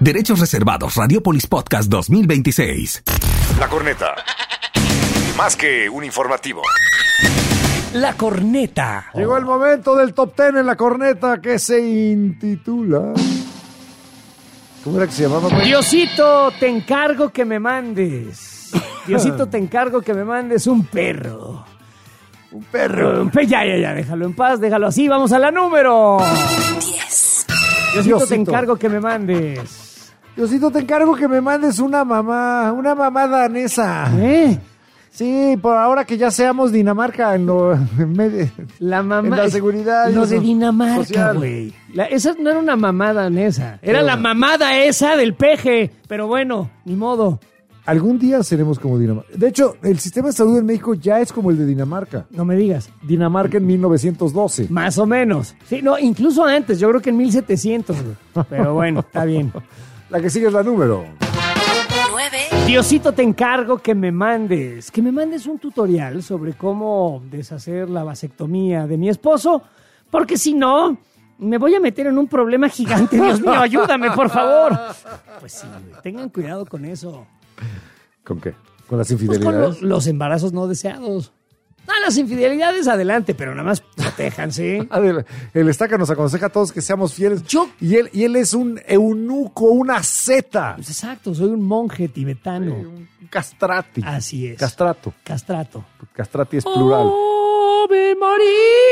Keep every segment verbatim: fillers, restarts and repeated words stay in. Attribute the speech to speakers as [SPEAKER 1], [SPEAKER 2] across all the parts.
[SPEAKER 1] Derechos reservados. Radiopolis Podcast dos mil veintiséis.
[SPEAKER 2] La Corneta. Más que un informativo.
[SPEAKER 3] La Corneta.
[SPEAKER 4] Llegó el momento del top ten en La Corneta que se intitula... ¿Cómo era que se llamaba?
[SPEAKER 3] Diosito, te encargo que me mandes. Diosito, te encargo que me mandes un perro.
[SPEAKER 4] Un perro.
[SPEAKER 3] Un pe- ya, ya, ya, déjalo en paz, déjalo así. Vamos a la número diez. Diosito,
[SPEAKER 4] Diosito.
[SPEAKER 3] te encargo que me mandes.
[SPEAKER 4] Diosito, te encargo que me mandes una mamá, una mamá danesa.
[SPEAKER 3] ¿Eh?
[SPEAKER 4] Sí, por ahora que ya seamos Dinamarca en lo en medio,
[SPEAKER 3] La mamá.
[SPEAKER 4] en la seguridad. y
[SPEAKER 3] Lo
[SPEAKER 4] eso
[SPEAKER 3] de Dinamarca,
[SPEAKER 4] social.
[SPEAKER 3] güey. La- Esa no era una mamada danesa. Era
[SPEAKER 4] Pero-
[SPEAKER 3] la mamada esa del peje. Pero bueno, ni modo.
[SPEAKER 4] Algún día seremos como Dinamarca. De hecho, el sistema de salud en México ya es como el de Dinamarca.
[SPEAKER 3] No me digas.
[SPEAKER 4] Dinamarca en mil novecientos doce.
[SPEAKER 3] Más o menos. Sí, no, incluso antes. Yo creo que en mil setecientos, güey. Pero bueno, está bien.
[SPEAKER 4] La que sigue es la número.
[SPEAKER 3] Diosito, te encargo que me mandes, que me mandes un tutorial sobre cómo deshacer la vasectomía de mi esposo, porque si no, me voy a meter en un problema gigante. Dios mío, ayúdame, por favor. Pues sí, güey, tengan cuidado con eso.
[SPEAKER 4] ¿Con qué? ¿Con las
[SPEAKER 3] Pues con
[SPEAKER 4] infidelidades?
[SPEAKER 3] lo- los embarazos no deseados. Ah, las infidelidades, adelante, pero nada más protéjanse.
[SPEAKER 4] A ver, el Estaca nos aconseja a todos que seamos fieles.
[SPEAKER 3] Yo-
[SPEAKER 4] Y él, y él es un eunuco, una zeta.
[SPEAKER 3] Pues exacto, soy un monje tibetano.
[SPEAKER 4] Un castrati.
[SPEAKER 3] Así es.
[SPEAKER 4] Castrato.
[SPEAKER 3] Castrato.
[SPEAKER 4] Castrati es plural.
[SPEAKER 3] Ave María.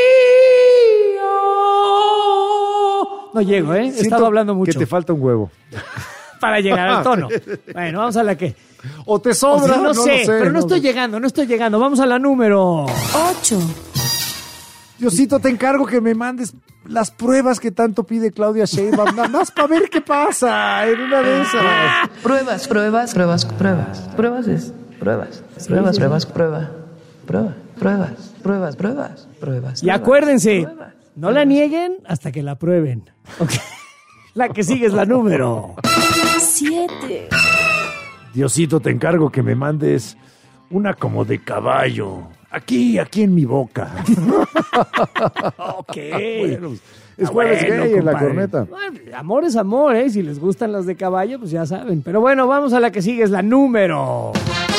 [SPEAKER 3] No llego, ¿eh? He
[SPEAKER 4] Siento
[SPEAKER 3] estado hablando mucho
[SPEAKER 4] Que te falta un huevo.
[SPEAKER 3] para llegar al tono. Bueno, vamos a la que...
[SPEAKER 4] O te
[SPEAKER 3] O
[SPEAKER 4] sobra.
[SPEAKER 3] sea, no,
[SPEAKER 4] lo
[SPEAKER 3] sé, pero no,
[SPEAKER 4] lo
[SPEAKER 3] estoy
[SPEAKER 4] sé.
[SPEAKER 3] llegando, no estoy llegando. Vamos a la número...
[SPEAKER 4] Diosito, te encargo que me mandes las pruebas que tanto pide Claudia Sheinbaum. Nada más para ver qué pasa en una de esas.
[SPEAKER 5] Pruebas, pruebas, pruebas, pruebas. Pruebas es pruebas. Pruebas, pruebas, prueba. Prueba, pruebas, pruebas, pruebas, pruebas.
[SPEAKER 3] Y
[SPEAKER 5] pruebas,
[SPEAKER 3] acuérdense,
[SPEAKER 5] pruebas.
[SPEAKER 3] no la nieguen hasta que la prueben. Ok. La que sigue es la número...
[SPEAKER 4] Diosito, te encargo que me mandes una como de caballo. Aquí, aquí en mi boca.
[SPEAKER 3] Ok.
[SPEAKER 4] Bueno, es
[SPEAKER 3] Ah,
[SPEAKER 4] jueves
[SPEAKER 3] bueno,
[SPEAKER 4] gay en la
[SPEAKER 3] compadre.
[SPEAKER 4] corneta.
[SPEAKER 3] Bueno, amor es amor, ¿eh? Si les gustan las de caballo, pues ya saben. Pero bueno, vamos a la que sigue, es la número...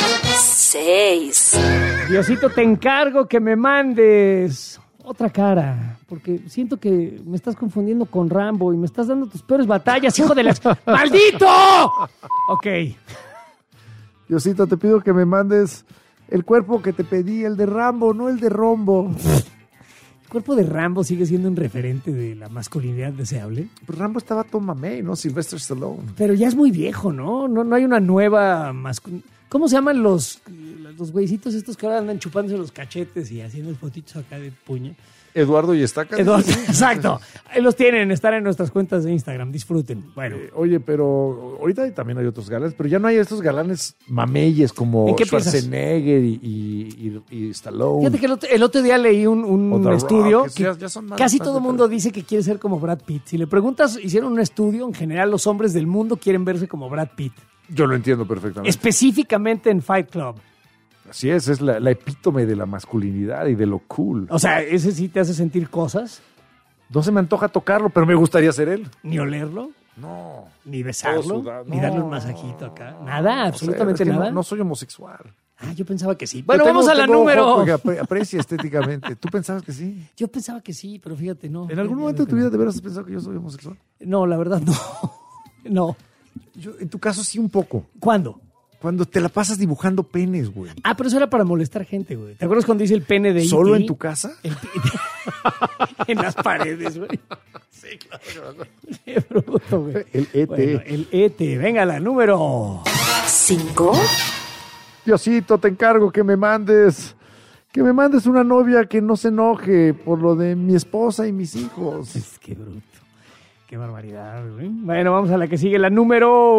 [SPEAKER 3] Diosito, te encargo que me mandes otra cara, porque siento que me estás confundiendo con Rambo y me estás dando tus peores batallas, hijo de la... ¡Maldito! Ok.
[SPEAKER 4] Diosito, te pido que me mandes el cuerpo que te pedí, el de Rambo, no el de Rombo.
[SPEAKER 3] ¿El cuerpo de Rambo sigue siendo un referente de la masculinidad deseable?
[SPEAKER 4] Pues Rambo estaba Tom Mamey, ¿no? Sylvester Stallone.
[SPEAKER 3] Pero ya es muy viejo, ¿no? No, no hay una nueva masculinidad. ¿Cómo se llaman los, los güeycitos estos que ahora andan chupándose los cachetes y haciendo fotitos acá de puño?
[SPEAKER 4] Eduardo y Estaca.
[SPEAKER 3] Eduardo, exacto. Ahí los tienen, están en nuestras cuentas de Instagram. Disfruten. Bueno.
[SPEAKER 4] Eh, oye, pero ahorita también hay otros galanes, pero ya no hay estos galanes mameyes como
[SPEAKER 3] ¿En qué piensas?
[SPEAKER 4] Schwarzenegger y, y, y- y Stallone.
[SPEAKER 3] Fíjate que el otro, el otro día leí un, un
[SPEAKER 4] O The
[SPEAKER 3] estudio
[SPEAKER 4] Rock,
[SPEAKER 3] que
[SPEAKER 4] ya- ya son más-
[SPEAKER 3] casi
[SPEAKER 4] más
[SPEAKER 3] todo el
[SPEAKER 4] de-
[SPEAKER 3] mundo dice que quiere ser como Brad Pitt. Si le preguntas, hicieron un estudio, en general los hombres del mundo quieren verse como Brad Pitt.
[SPEAKER 4] Yo lo entiendo perfectamente.
[SPEAKER 3] Específicamente en Fight Club.
[SPEAKER 4] Así es, es la, la epítome de la masculinidad y de lo cool.
[SPEAKER 3] O sea, ese sí te hace sentir cosas,
[SPEAKER 4] No se me antoja tocarlo, pero me gustaría ser él.
[SPEAKER 3] ni olerlo,
[SPEAKER 4] No.
[SPEAKER 3] ni besarlo,
[SPEAKER 4] Todo sudado.
[SPEAKER 3] ni
[SPEAKER 4] No.
[SPEAKER 3] darle un masajito acá. Nada,
[SPEAKER 4] No sé,
[SPEAKER 3] absolutamente
[SPEAKER 4] es que
[SPEAKER 3] nada.
[SPEAKER 4] No, no soy homosexual.
[SPEAKER 3] Ah, yo pensaba que sí. Bueno,
[SPEAKER 4] Yo tengo-
[SPEAKER 3] vamos a la
[SPEAKER 4] tengo
[SPEAKER 3] número.
[SPEAKER 4] ojo que apre- aprecia estéticamente. ¿Tú pensabas que sí?
[SPEAKER 3] Yo pensaba que sí, pero fíjate, no.
[SPEAKER 4] ¿En algún momento de tu vida de veras has pensado que yo soy homosexual?
[SPEAKER 3] No, la verdad no. No.
[SPEAKER 4] Yo, en tu caso sí un poco.
[SPEAKER 3] ¿Cuándo?
[SPEAKER 4] Cuando te la pasas dibujando penes, güey.
[SPEAKER 3] Ah, pero eso era para molestar gente, güey. ¿Te acuerdas cuando dice el pene de
[SPEAKER 4] ¿Solo
[SPEAKER 3] E T?
[SPEAKER 4] en tu casa?
[SPEAKER 3] El pi- en las paredes, güey. Sí, claro. Qué bruto, güey.
[SPEAKER 4] El E T.
[SPEAKER 3] Bueno, el E T. Venga, la número...
[SPEAKER 4] Diosito, te encargo que me mandes, que me mandes una novia que no se enoje por lo de mi esposa y mis hijos.
[SPEAKER 3] Es que bruto. Qué barbaridad, güey. Bueno, vamos a la que sigue, la número...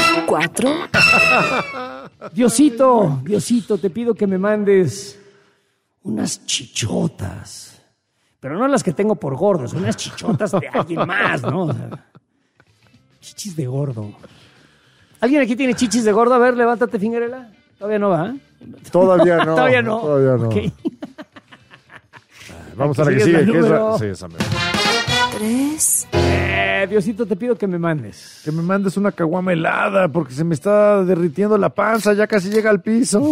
[SPEAKER 3] Diosito, Diosito, te pido que me mandes unas chichotas. Pero no las que tengo por gordos, unas chichotas de alguien más, ¿no? O sea, chichis de gordo. ¿Alguien aquí tiene chichis de gordo? A ver, levántate, Fingerela. Todavía no va, ¿eh?
[SPEAKER 4] Todavía no.
[SPEAKER 3] Todavía no.
[SPEAKER 4] Todavía no.
[SPEAKER 3] Ok.
[SPEAKER 4] Vamos
[SPEAKER 3] La
[SPEAKER 4] a la
[SPEAKER 3] que
[SPEAKER 4] que
[SPEAKER 3] sigue
[SPEAKER 4] sigue,
[SPEAKER 3] es la
[SPEAKER 4] que es la...
[SPEAKER 3] número-
[SPEAKER 4] Sí, esa mera.
[SPEAKER 3] Eh, Diosito, te pido que me mandes.
[SPEAKER 4] Que me mandes una caguama helada porque se me está derritiendo la panza, ya casi llega al piso.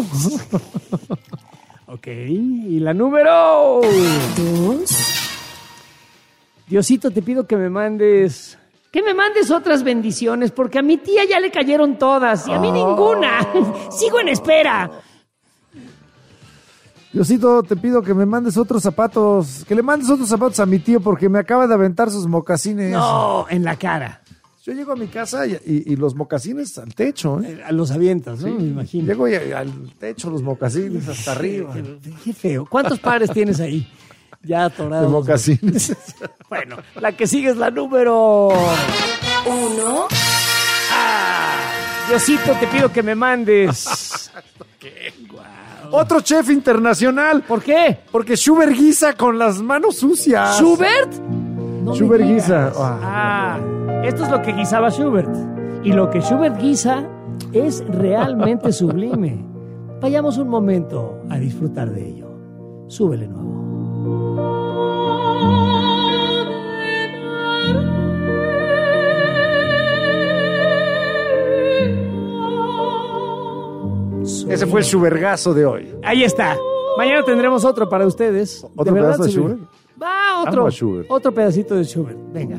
[SPEAKER 3] Ok, y la número dos. Diosito, te pido que me mandes... Que me mandes otras bendiciones, porque a mi tía ya le cayeron todas y a mí
[SPEAKER 4] Oh.
[SPEAKER 3] ninguna. Sigo en espera.
[SPEAKER 4] Diosito, te pido que me mandes otros zapatos, que le mandes otros zapatos a mi tío porque me acaba de aventar sus mocasines.
[SPEAKER 3] No, en la cara.
[SPEAKER 4] Yo llego a mi casa y, y- y los mocasines al techo, ¿eh?
[SPEAKER 3] Eh, A los avientas, ¿no?
[SPEAKER 4] Sí.
[SPEAKER 3] Me imagino.
[SPEAKER 4] Llego y al techo los mocasines hasta arriba.
[SPEAKER 3] Qué, qué feo. ¿Cuántos pares tienes ahí? Ya atorados.
[SPEAKER 4] De mocasines.
[SPEAKER 3] Bueno, la que sigue es la número...
[SPEAKER 6] Uno.
[SPEAKER 3] Ah, Diosito, te pido que me mandes...
[SPEAKER 4] Otro chef internacional.
[SPEAKER 3] ¿Por qué?
[SPEAKER 4] Porque Schubert guisa con las manos sucias.
[SPEAKER 3] ¿Schubert? No me
[SPEAKER 4] Schubert
[SPEAKER 3] digas.
[SPEAKER 4] guisa. Ah.
[SPEAKER 3] Ah, esto es lo que guisaba Schubert. Y lo que Schubert guisa es realmente sublime. Vayamos un momento a disfrutar de ello. Súbele nuevo.
[SPEAKER 4] Ese fue el Schubergazo de hoy.
[SPEAKER 3] Ahí está. Mañana tendremos otro para ustedes.
[SPEAKER 4] ¿Otro
[SPEAKER 3] De verdad,
[SPEAKER 4] pedazo de
[SPEAKER 3] sublime.
[SPEAKER 4] Schubert?
[SPEAKER 3] Va, otro.
[SPEAKER 4] Amo a Schubert.
[SPEAKER 3] Otro pedacito de Schubert. Venga.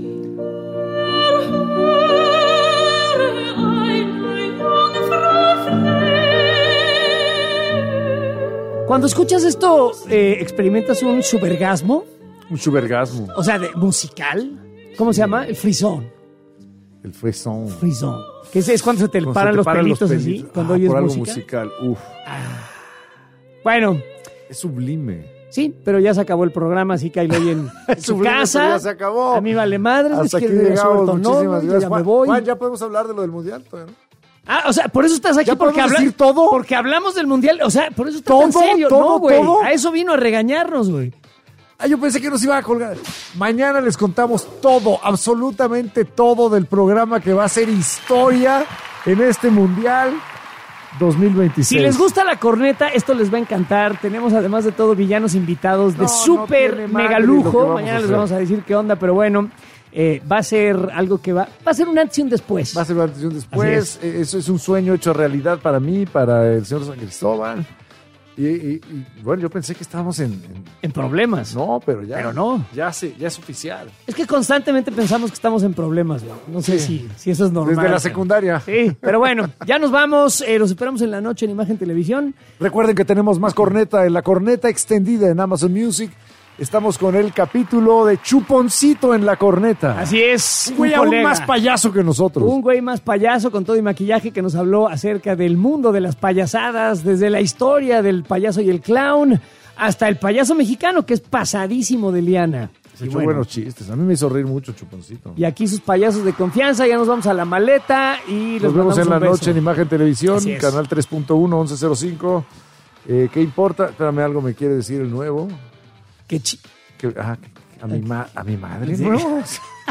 [SPEAKER 3] Cuando escuchas esto, eh, ¿experimentas un Schubergasmo?
[SPEAKER 4] Un Schubergasmo.
[SPEAKER 3] O sea, de musical. ¿Cómo se llama? El frisón.
[SPEAKER 4] El frisón.
[SPEAKER 3] Frisón. Que es, es cuando se te
[SPEAKER 4] Cuando
[SPEAKER 3] paran
[SPEAKER 4] se te
[SPEAKER 3] los
[SPEAKER 4] paran
[SPEAKER 3] pelitos así.
[SPEAKER 4] pelitos.
[SPEAKER 3] Cuando
[SPEAKER 4] Ah,
[SPEAKER 3] oyes
[SPEAKER 4] por algo
[SPEAKER 3] música.
[SPEAKER 4] musical. Uf.
[SPEAKER 3] Bueno,
[SPEAKER 4] Es sublime.
[SPEAKER 3] sí, pero ya se acabó el programa, así que ahí lo oyen en
[SPEAKER 4] Es
[SPEAKER 3] su
[SPEAKER 4] sublime,
[SPEAKER 3] casa.
[SPEAKER 4] pero ya se acabó.
[SPEAKER 3] A mí vale madre.
[SPEAKER 4] Hasta
[SPEAKER 3] es
[SPEAKER 4] aquí
[SPEAKER 3] que de
[SPEAKER 4] llegamos.
[SPEAKER 3] suerte, no,
[SPEAKER 4] Muchísimas
[SPEAKER 3] yo
[SPEAKER 4] gracias.
[SPEAKER 3] ya me
[SPEAKER 4] Juan,
[SPEAKER 3] voy.
[SPEAKER 4] Juan, ya podemos hablar de lo del mundial. todavía, ¿no?
[SPEAKER 3] Ah, o sea, por eso estás aquí,
[SPEAKER 4] ¿Ya
[SPEAKER 3] porque,
[SPEAKER 4] podemos
[SPEAKER 3] habla-
[SPEAKER 4] decir todo?
[SPEAKER 3] porque hablamos del mundial. O sea, por eso estás
[SPEAKER 4] ¿Todo?
[SPEAKER 3] en serio.
[SPEAKER 4] ¿Todo?
[SPEAKER 3] No, güey.
[SPEAKER 4] ¿Todo?
[SPEAKER 3] A eso vino a regañarnos, güey.
[SPEAKER 4] Ah, yo pensé que nos iba a colgar. Mañana les contamos todo, absolutamente todo del programa que va a ser historia en este Mundial dos mil veintiséis.
[SPEAKER 3] Si les gusta la corneta, esto les va a encantar. Tenemos además de todo villanos invitados de
[SPEAKER 4] No, no
[SPEAKER 3] súper
[SPEAKER 4] tiene
[SPEAKER 3] mega
[SPEAKER 4] madre lo que
[SPEAKER 3] lujo.
[SPEAKER 4] vamos
[SPEAKER 3] Mañana
[SPEAKER 4] a
[SPEAKER 3] les
[SPEAKER 4] hacer.
[SPEAKER 3] vamos a decir qué onda, pero bueno, eh, va a ser algo que va, va a ser un antes y un después.
[SPEAKER 4] Va a ser una atención después. Eh, Eso es un sueño hecho realidad para mí, para el señor San Cristóbal. Y, y- y, bueno, yo pensé que estábamos en, en-
[SPEAKER 3] En problemas.
[SPEAKER 4] No, pero ya.
[SPEAKER 3] Pero no.
[SPEAKER 4] Ya, se, ya es oficial.
[SPEAKER 3] Es que constantemente pensamos que estamos en problemas, güey. No sé si, si eso es normal.
[SPEAKER 4] Desde la
[SPEAKER 3] pero-
[SPEAKER 4] secundaria.
[SPEAKER 3] Sí, pero bueno, ya nos vamos. Eh, los esperamos en la noche en Imagen Televisión.
[SPEAKER 4] Recuerden que tenemos más corneta en la corneta extendida en Amazon Music. Estamos con el capítulo de Chuponcito en la corneta.
[SPEAKER 3] Así es.
[SPEAKER 4] Un güey aún
[SPEAKER 3] colega.
[SPEAKER 4] más payaso que nosotros.
[SPEAKER 3] Un güey más payaso con todo y maquillaje que nos habló acerca del mundo de las payasadas, desde la historia del payaso y el clown hasta el payaso mexicano, que es pasadísimo de liana.
[SPEAKER 4] Se
[SPEAKER 3] Y
[SPEAKER 4] echó
[SPEAKER 3] bueno,
[SPEAKER 4] buenos chistes. A mí me hizo reír mucho Chuponcito.
[SPEAKER 3] y aquí sus payasos de confianza, ya nos vamos a la maleta y les
[SPEAKER 4] Nos vemos
[SPEAKER 3] mandamos
[SPEAKER 4] en la
[SPEAKER 3] un beso.
[SPEAKER 4] noche en Imagen Televisión,
[SPEAKER 3] Así es.
[SPEAKER 4] canal tres punto uno, once cero cinco. Eh, ¿Qué importa? Espérame, algo me quiere decir el nuevo.
[SPEAKER 3] Qué chi-
[SPEAKER 4] Que, ah, que- a, mi ma- a mi madre,
[SPEAKER 3] Sí.
[SPEAKER 4] ¿no?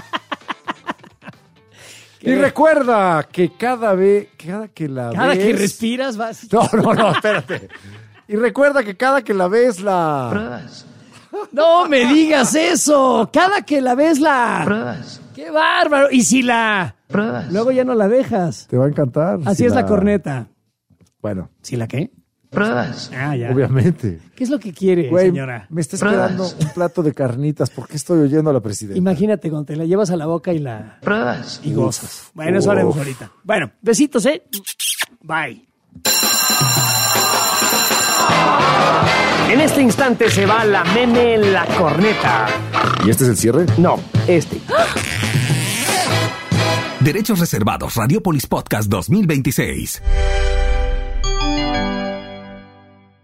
[SPEAKER 4] Y recuerda que cada vez, cada que la
[SPEAKER 3] Cada
[SPEAKER 4] ves...
[SPEAKER 3] que respiras vas...
[SPEAKER 4] No, no, no, espérate. Y recuerda que cada que la ves la...
[SPEAKER 5] Pruebas,
[SPEAKER 3] No me digas eso. Cada que la ves la...
[SPEAKER 5] pruebas,
[SPEAKER 3] ¡Qué bárbaro! Y si la...
[SPEAKER 5] pruebas,
[SPEAKER 3] Luego ya no la dejas.
[SPEAKER 4] Te va a encantar.
[SPEAKER 3] Así
[SPEAKER 4] si
[SPEAKER 3] es la corneta.
[SPEAKER 4] Bueno,
[SPEAKER 3] ¿Sí la qué?
[SPEAKER 5] pruebas,
[SPEAKER 3] Ah, ya.
[SPEAKER 4] obviamente.
[SPEAKER 3] ¿Qué es lo que quiere,
[SPEAKER 4] Güey,
[SPEAKER 3] señora?
[SPEAKER 4] me está esperando
[SPEAKER 5] Pruebas.
[SPEAKER 4] un plato de carnitas. ¿Por qué estoy oyendo a la presidenta?
[SPEAKER 3] Imagínate cuando te la llevas a la boca y la...
[SPEAKER 5] pruebas.
[SPEAKER 3] y gozas. Bueno, eso haremos ahorita. Bueno, besitos, ¿eh? Bye. En este instante se va la meme en la corneta.
[SPEAKER 4] ¿Y este es el cierre?
[SPEAKER 3] No, este.
[SPEAKER 1] Derechos reservados. Radiopolis Podcast dos mil veintiséis.